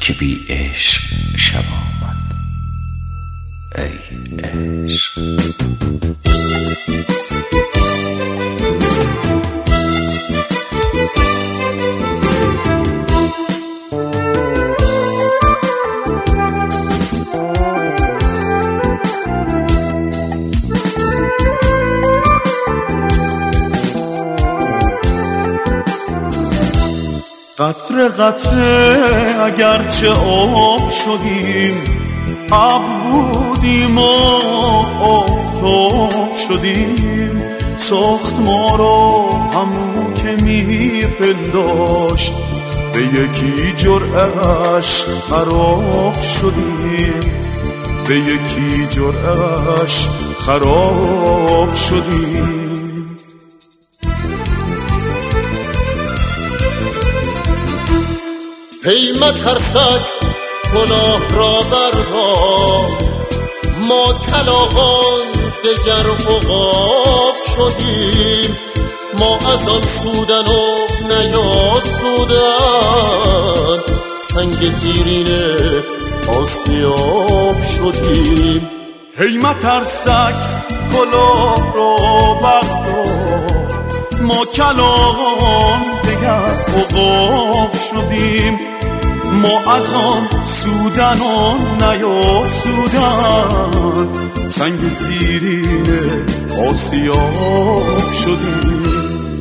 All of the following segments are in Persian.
که بی عشق شب آمد. ای عشق قطره قطره اگرچه آب شدیم، ابر بودیم و آفتاب شدیم. ساخت ما را همون که میپنداشت، به یکی جرعه‌اش خراب شدیم. به یکی جرعه‌اش خراب شدیم. ای مترسک گناه را بردار، ما کلاغان دگر عقاب شدیم. ما از آن سودن و نیاسودن، سنگ زیرین آسیاب شدیم. ای مترسک کلاه را بردار، ما کلاغان دگر عقاب شدیم. ما از آن سودن و نیاسودن، سنگ زیرین آسیاب شدیم.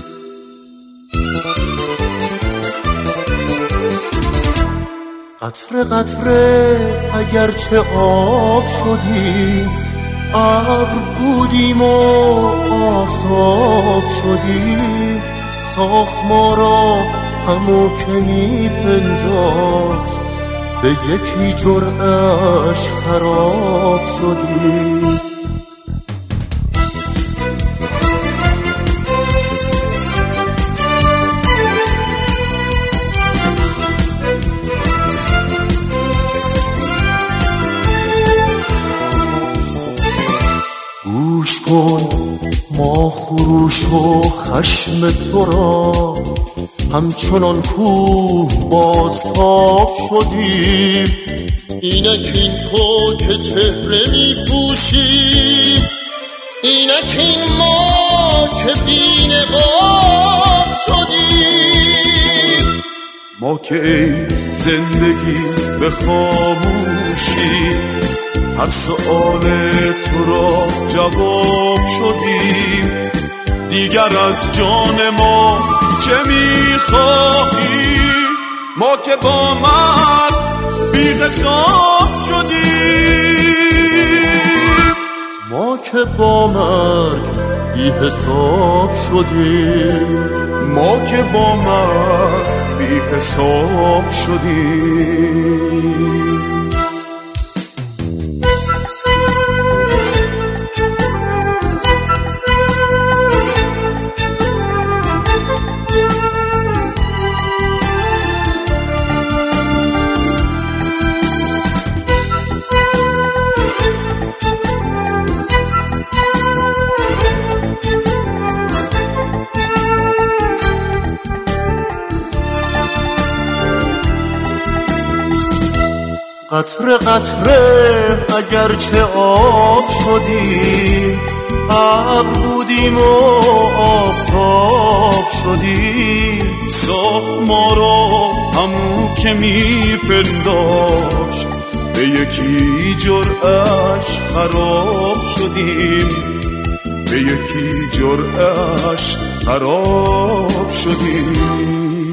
قطره قطره اگرچه آب شدیم، ابر بودیم و آفتاب شدیم. ساخت ما را همو که میپنداشت، به یکی جرعه‌اش خراب شدیم. گوش کن ما خروش و خشم تو را، همچنان کوه بازتاب شدیم. اینک این تو که چهره می پوشی، اینک این ما که بی نقاب شدیم. ما که ای زندگی به خاموشی، هر سؤال تو را جواب شدیم. دیگر از جان ما چه میخواهی؟ ما که با مرگ بی حساب شدیم. ما که با مرگ بی حساب شدیم. ما که با مرگ بی حساب شدیم. قطره قطره اگرچه آب شدیم، ابر بودیم و آفتاب شدیم. ساخت ما را همون که میپنداشت، به یکی جرعه‌اش خراب شدیم. به یکی جرعه‌اش خراب شدیم.